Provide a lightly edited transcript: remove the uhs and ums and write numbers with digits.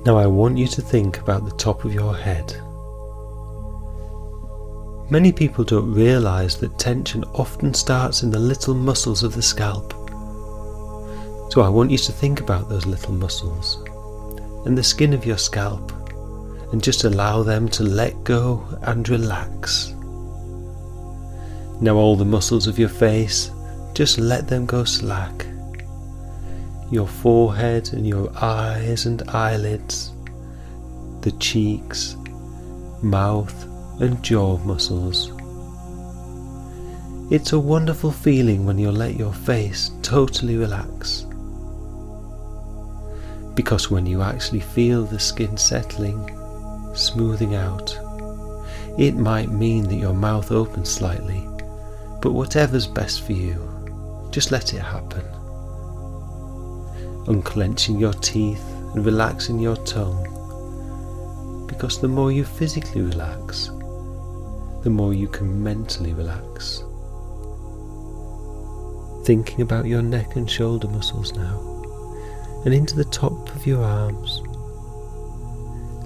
Now I want you to think about the top of your head. Many people don't realise that tension often starts in the little muscles of the scalp. So I want you to think about those little muscles and the skin of your scalp, and just allow them to let go and relax. Now all the muscles of your face, just let them go slack. Your forehead and your eyes and eyelids, the cheeks, mouth and jaw muscles. It's a wonderful feeling when you let your face totally relax. Because when you actually feel the skin settling, smoothing out, it might mean that your mouth opens slightly, but whatever's best for you, just let it happen. Unclenching your teeth and relaxing your tongue, because the more you physically relax, the more you can mentally relax. Thinking about your neck and shoulder muscles now, and into the top of your arms,